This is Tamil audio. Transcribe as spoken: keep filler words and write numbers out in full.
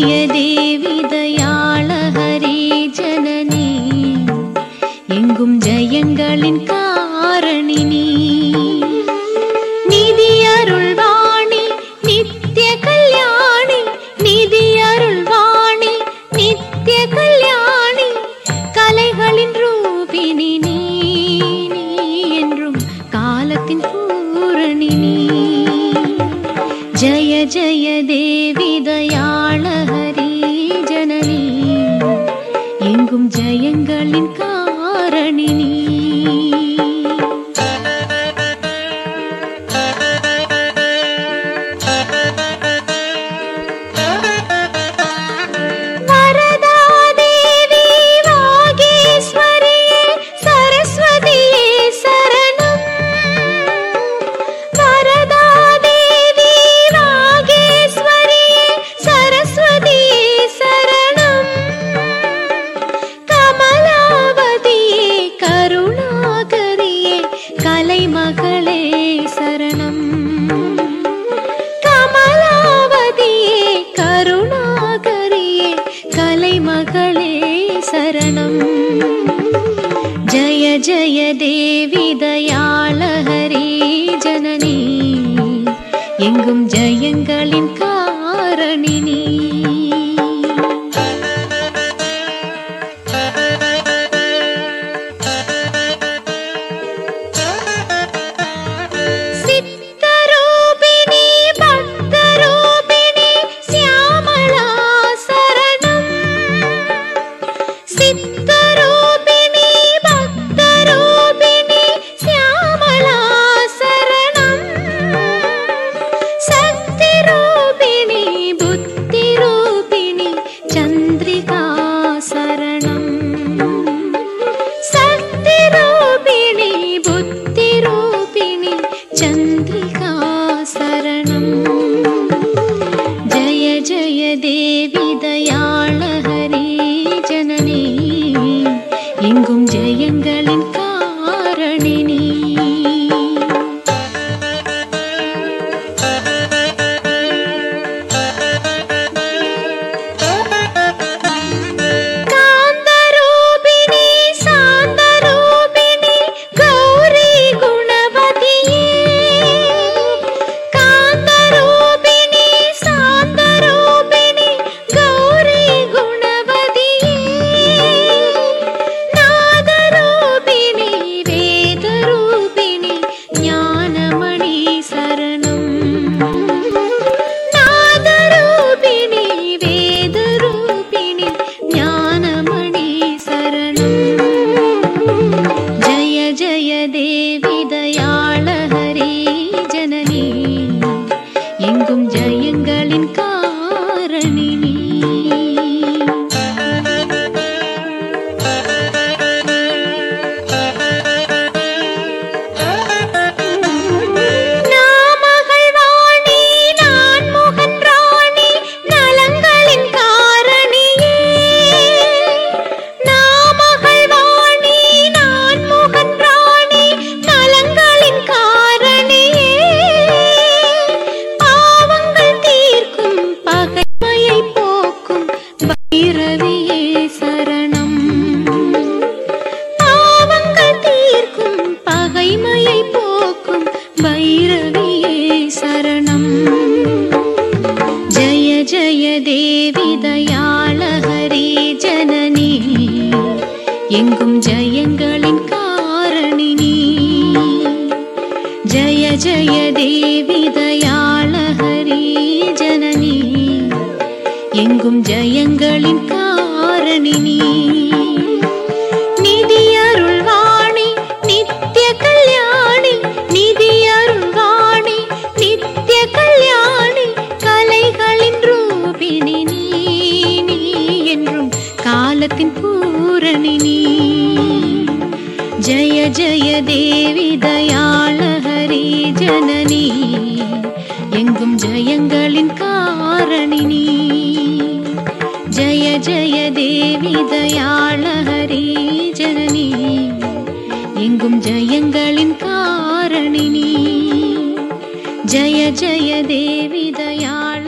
जय देवी दयाल हरि जननी एंगुम जयंगलिन कारणिनी निधि अरुள்வாணி नित्य कल्याणी निधि अरुள்வாணி नित्य कल्याणी கலைகளின் ரூபினி நீ நீ என்றும் காலத்தின் பூரணி நீ जय जय देवी दयाल हरि जननी एंगुम जयंगलिन कारणिनी மகளே சரணம் கமலாவதியே கருணாகரியே கலைமகளே சரணம் ஜய ஜய தேவி தயால ஹரி ஜனனி எங்கும் ஜயங்களின் காரணினி चंद्रिका शरणं जय जय देवी दयाल हरि जननी एंगुम जयंगलिन कारणिनी देवी दयाल हरि जननी एंगुम जयंगलिन कारणिनी भैरविये शरणं पावंगल तीर्क्कुम पகைமையை போக்கும் भैरविये शरणं जय जय देवी दयाल हरि जननी एंगुम जयंगलिन कारणिनी जय जय देवी दयाल हरि जननी எங்கும் ஜயங்களின் காரணினி நிதி அருள்வாணி நித்ய கல்யாணி நிதி அருள்வாணி நித்ய கல்யாணி கலைகளின் ரூபினி நீ நீ என்றும் காலத்தின் பூரணி நீ ஜய ஜய தேவி தயால ஹரி ஜனனி எங்கும் ஜயங்களின் காரணினி जय जय देवी दयाल हरि जननी एंगुम जयंगलिन कारणिनी जय जय देवी दयाल